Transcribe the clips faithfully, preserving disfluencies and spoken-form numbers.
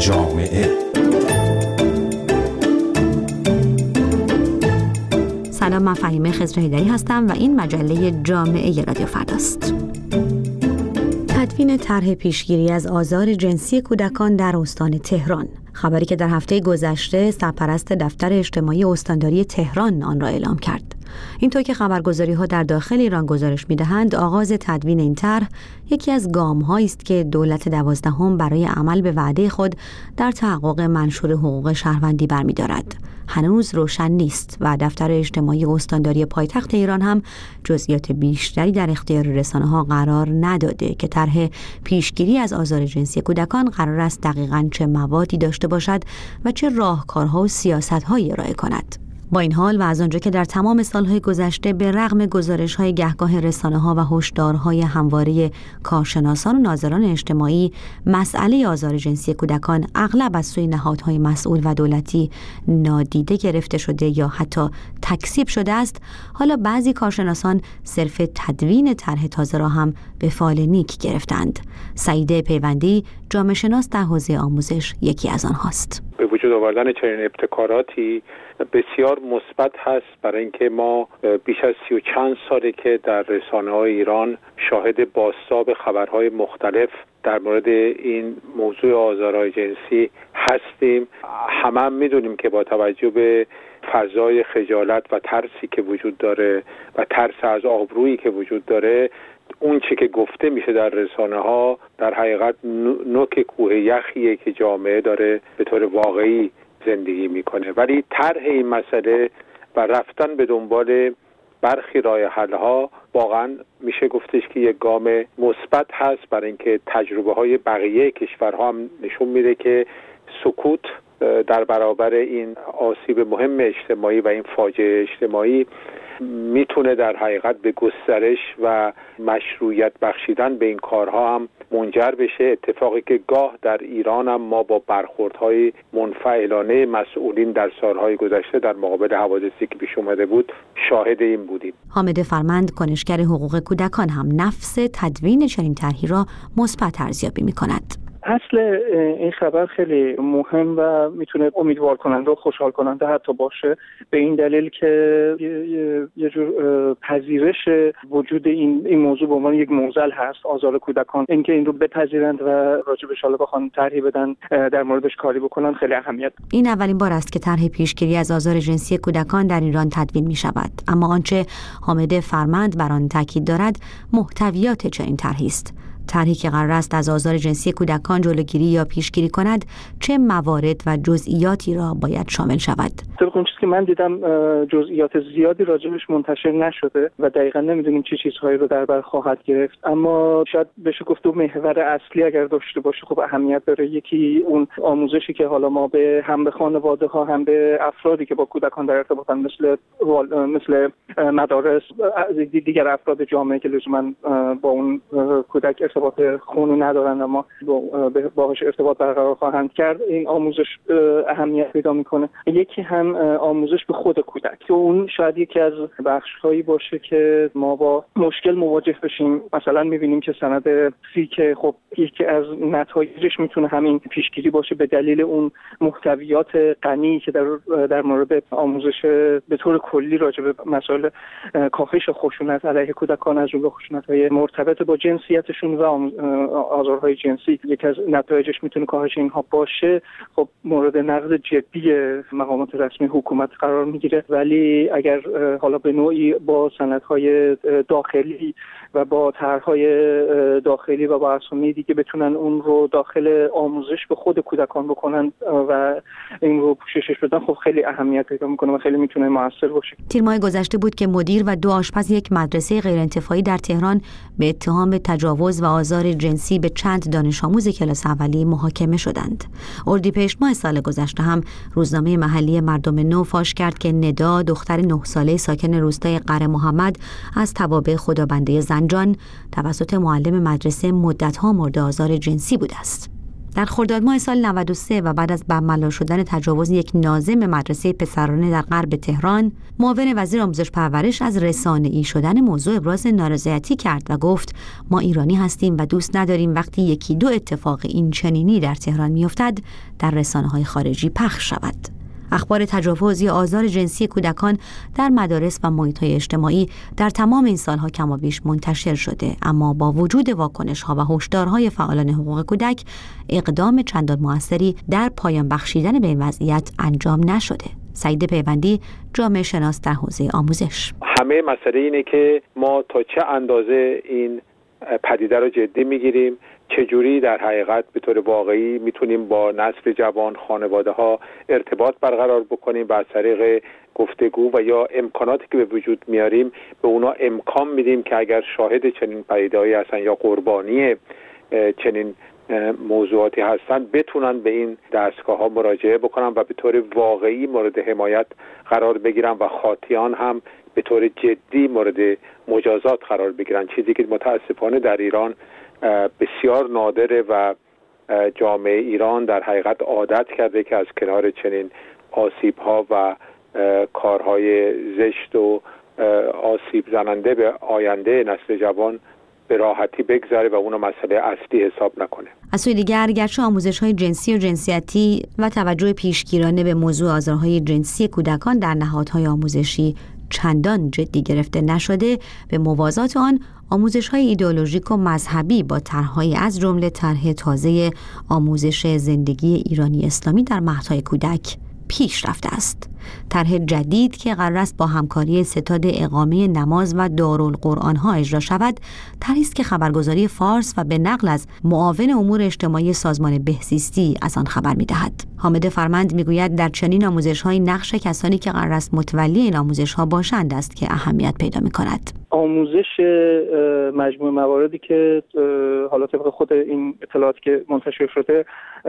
جامعه. سلام، من فهیمه خضرحیدری هستم و این مجله جامعه رادیو فرداست. تدوین طرح پیشگیری از آزار جنسی کودکان در استان تهران. خبری که در هفته گذشته سرپرست دفتر اجتماعی استانداری تهران آن را اعلام کرد. اینطور که خبرگزاری‌ها در داخل ایران گزارش می‌دهند، آغاز تدوین این طرح یکی از گام‌هایی است که دولت دوازدهم برای عمل به وعده خود در تحقق منشور حقوق شهروندی برمی‌دارد. هنوز روشن نیست و دفتر اجتماعی استانداری پایتخت ایران هم جزئیات بیشتری در اختیار رسانه‌ها قرار نداده که طرح پیشگیری از آزار جنسی کودکان قرار است دقیقاً چه موادی داشته باشد و چه راهکارها و سیاست‌هایی ارائه کند. با این حال و از آنجا که در تمام سالهای گذشته به رغم گزارش‌های گهگاه رسانه‌ها و هشدارهای همواره کارشناسان و ناظران اجتماعی، مسئله آزار جنسی کودکان اغلب از سوی نهادهای مسئول و دولتی نادیده گرفته شده یا حتی تکذیب شده است، حالا بعضی کارشناسان صرف تدوین طرح تازه را هم به فال نیک گرفتند. سعید پیوندی، جامعه شناس در حوزه آموزش، یکی از آنهاست. به وجود آوردن چنین ابتکاراتی بسیار مثبت هست، برای اینکه ما بیش از سی و چند ساله که در رسانه‌های ایران شاهد بازتاب خبرهای مختلف در مورد این موضوع آزارهای جنسی هستیم. همه هم میدونیم که با توجه به فضای خجالت و ترسی که وجود داره و ترس از آبرویی که وجود داره، اون چی که گفته میشه در رسانه ها در حقیقت نوک کوه یخیه که جامعه داره به طور واقعی زندگی میکنه. ولی طرح این مسئله و رفتن به دنبال برخی راه حل ها واقعا میشه گفتش که یک گام مثبت هست، برای اینکه تجربه های بقیه کشورها هم نشون میده که سکوت در برابر این آسیب مهم اجتماعی و این فاجعه اجتماعی میتونه در حقیقت به گسترش و مشروعیت بخشیدن به این کارها هم منجر بشه. اتفاقی که گاه در ایران هم ما با برخوردهای منفعلانه مسئولین در سالهای گذشته در مقابل حوادثی که پیش اومده بود شاهد این بودیم. حامد فرمند، کنشگر حقوق کودکان، هم نفس تدوین چنین طرحی را مثبت ارزیابی می‌کند. اصل این خبر خیلی مهم و میتونه امیدوار کننده و خوشحال کننده حتی باشه، به این دلیل که یه جور پذیرش وجود این این موضوع به عنوان یک معضل هست، آزار کودکان. اینکه این رو بپذیرند و راجبش حالا بخوان طرحی بدن، در موردش کاری بکنن، خیلی اهمیت. این اولین بار است که طرح پیشگیری از آزار جنسی کودکان در ایران تدوین می شود، اما آنچه حامد فرمند بر آن تاکید دارد محتویات چنین طرحی است. طرحی که قرار است از آزار جنسی کودکان جلوگیری یا پیشگیری کند چه موارد و جزئیاتی را باید شامل شود؟ طبق اون چیزی که من دیدم جزئیات زیادی راجبش منتشر نشده و دقیقاً نمیدونیم چه چیزهایی رو در بر خواهد گرفت، اما شاید بشه گفت دو محور اصلی اگر داشته باشه خب اهمیت داره. یکی اون آموزشی که حالا ما به هم به خانواده ها هم به افرادی که با کودکان در ارتباطن، مثل مثل مدارس، دیگر افراد جامعه که لزوما با اون کودک ارتباط خونی ندارن اما باهاش ارتباط برقرار خواهند کرد، این آموزش اهمیت پیدا میکنه. یکی هم آموزش به خود کودک که اون شاید یکی از بخش‌هایی باشه که ما با مشکل مواجه بشیم. مثلا میبینیم که سند سی که خب یکی از نتایجش میتونه همین پیشگیری باشه به دلیل اون محتویات غنی که در در مورد آموزش به طور کلی راجع به مسائل کاهش خشونت علیه کودکان، از جمله خشونت‌های مرتبط با جنسیتشون و آزارهای جنسی، یکی از نتایجش میتونه کاهش اینها باشه. خب مورد نقد جدی مقامات رسمی حکومت قرار میگیره، ولی اگر حالا به نوعی با سندهای داخلی و با طرحهای داخلی و با اسامی دیگه بتونن اون رو داخل آموزش به خود کودکان بکنن و این رو پوششش بدن، خب خیلی اهمیت پیدا میکنه و خیلی میتونه موثر باشه. تیر ماه گذشته بود که مدیر و دو آشپز یک مدرسه غیرانتفاعی در تهران به اتهام تجاوز و آزار جنسی به چند دانش آموز کلاس اولی محاکمه شدند. اردیبهشت ماه سال گذشته هم روزنامه محلی مردم نو فاش کرد که ندا، دختر نه ساله ساکن روستای قره محمد از توابع خدابنده زنجان، توسط معلم مدرسه مدت‌ها مورد آزار جنسی بوده است. در خرداد ماه سال نود و سه و بعد از برملا شدن تجاوز یک ناظم مدرسه پسرانه در غرب تهران، معاون وزیر آموزش پرورش از رسانه‌ای شدن موضوع ابراز نارضایتی کرد و گفت ما ایرانی هستیم و دوست نداریم وقتی یکی دو اتفاق این چنینی در تهران میافتد در رسانه‌های خارجی پخش شود. اخبار تجاوز یا آزار جنسی کودکان در مدارس و محیط‌های اجتماعی در تمام این سالها کمابیش منتشر شده، اما با وجود واکنش‌ها و هشدارهای فعالان حقوق کودک اقدام چندان موثری در پایان بخشیدن به این وضعیت انجام نشده. سعید پیوندی، جامعه شناس در حوزه آموزش: همه مسئله اینه که ما تا چه اندازه این پدیده رو جدی میگیریم، چجوری در حقیقت به طور واقعی میتونیم با نسل جوان، خانواده ها ارتباط برقرار بکنیم و از طریق گفتگو و یا امکاناتی که به وجود میاریم به اونا امکان میدیم که اگر شاهد چنین پدیده‌ای هستن یا قربانی چنین موضوعاتی هستن بتونن به این دستگاه ها مراجعه بکنن و به طور واقعی مورد حمایت قرار بگیرن و خاطیان هم به طور جدی مورد مجازات قرار بگیرن، چیزی که متاسفانه در ایران بسیار نادره و جامعه ایران در حقیقت عادت کرده که از کنار چنین آسیب‌ها و کارهای زشت و آسیب زننده به آینده نسل جوان به راحتی بگذره و اونو مسئله اصلی حساب نکنه. از سوی دیگر گرچه آموزش‌های جنسی و جنسیتی و توجه پیشگیرانه به موضوع آزارهای جنسی کودکان در نهادهای آموزشی چندان جدی گرفته نشده، به موازات آن آموزش‌های ایدئولوژیک و مذهبی با طرح‌هایی از جمله طرح تازه آموزش زندگی ایرانی اسلامی در مهدهای کودک پیش رفته است. طرح جدید که قرار است با همکاری ستاد اقامه نماز و دارالقرآن‌ها اجرا شود، طرحی است که خبرگزاری فارس و به نقل از معاون امور اجتماعی سازمان بهزیستی از آن خبر می‌دهد. حامد فرمند می‌گوید در چنین آموزش‌های نقش کسانی که قرار است متولی این آموزش‌ها باشند است که اهمیت پیدا می‌کند. آموزش مجموع مواردی که حالا طبق خود این اطلاعاتی که منتشر شده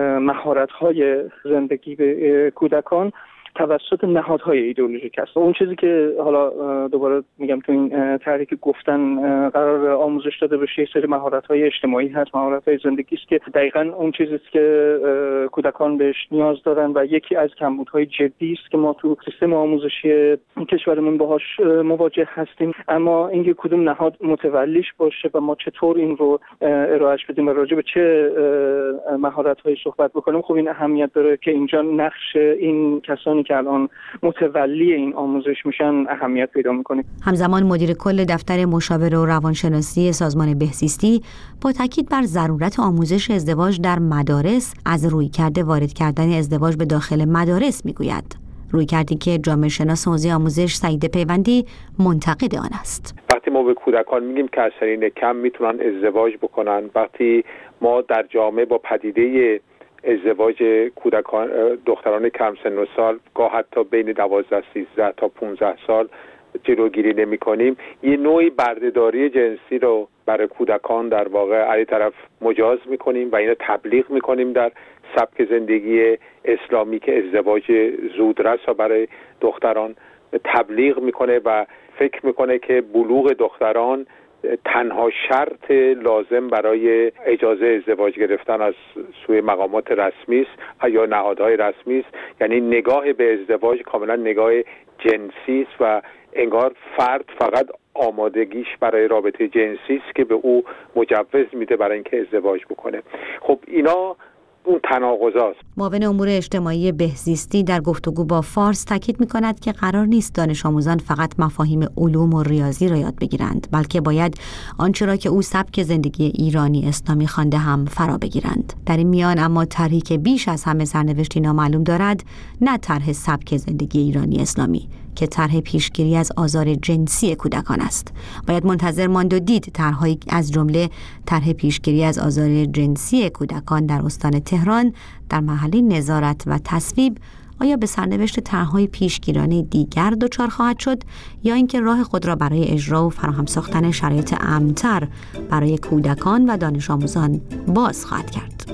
مهارت‌های زندگی به کودکان توسط نهادهای ایدئولوژیک است. اون چیزی که حالا دوباره میگم تو این طرحی که گفتن قرار آموزش داده بشه، یه سری مهارت‌های اجتماعی هست، مهارت‌های زندگی است که دقیقاً اون چیزی است که کودکان بهش نیاز دارن و یکی از کمبودهای جدی است که ما تو سیستم آموزشی کشورمون باهاش مواجه هستیم. اما اینکه کدوم نهاد متولیش باشه و ما چطور این رو ارائهش بدیم و راجع به چه مهارت‌هایی صحبت بکنیم، خب این اهمیت داره که اینجا نقش این کسانی که الان متولی این آموزش میشن اهمیت پیدا میکنه. همزمان مدیر کل دفتر مشاوره و روانشناسی سازمان بهزیستی با تاکید بر ضرورت آموزش ازدواج در مدارس از رویکرد وارد کردن ازدواج به داخل مدارس میگوید. رویکردی که جامعه شناس حوزه آموزش سعید پیوندی منتقد آن است. وقتی ما به کودکان میگیم که از سنین کم میتونن ازدواج بکنن، وقتی ما در جامعه با پدیده ازدواج کودکان دختران کم سن و سال گاه حتی بین دوازده سیزده تا پانزده سال جلوگیری نمی کنیم، یه نوعی بردهداری جنسی رو برای کودکان در واقع علی طرف مجاز می کنیم و اینو تبلیغ می کنیم در سبک زندگی اسلامی که ازدواج زودرس رو برای دختران تبلیغ میکنه و فکر میکنه که بلوغ دختران تنها شرط لازم برای اجازه ازدواج گرفتن از سوی مقامات رسمی است یا نهادهای رسمی است. یعنی نگاه به ازدواج کاملا نگاه جنسی است و انگار فرد فقط آمادگیش برای رابطه جنسی است که به او مجوز میده برای اینکه ازدواج بکنه. خب اینا اون تناقضاست. معاون امور اجتماعی بهزیستی در گفتگو با فارس تاکید می‌کند که قرار نیست دانش آموزان فقط مفاهیم علوم و ریاضی را یاد بگیرند، بلکه باید آنچه را که او سبک زندگی ایرانی اسلامی خوانده هم فرا بگیرند. در این میان اما طرحی که بیش از همه سرنوشتی نامعلوم دارد، نه طرح سبک زندگی ایرانی اسلامی که طرح پیشگیری از آزار جنسی کودکان است. باید منتظر ماند و دید طرح‌هایی از جمله طرح پیشگیری از آزار جنسی کودکان در استان تهران در مرحله نظارت و تصویب آیا به سرنوشت طرح‌های پیشگیرانه دیگر دچار خواهد شد یا اینکه راه خود را برای اجرا و فراهم ساختن شرایط امن‌تر برای کودکان و دانش آموزان باز خواهد کرد.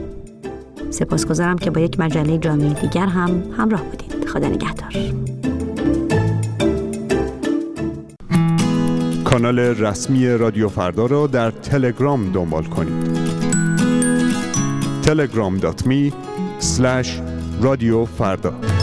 سپاسگزارم که با یک مجله جامعه دیگر هم همراه بودید. خدا نگهدار. کانال رسمی رادیو فردا را در تلگرام دنبال کنید. telegram dot me slash رادیو فردا.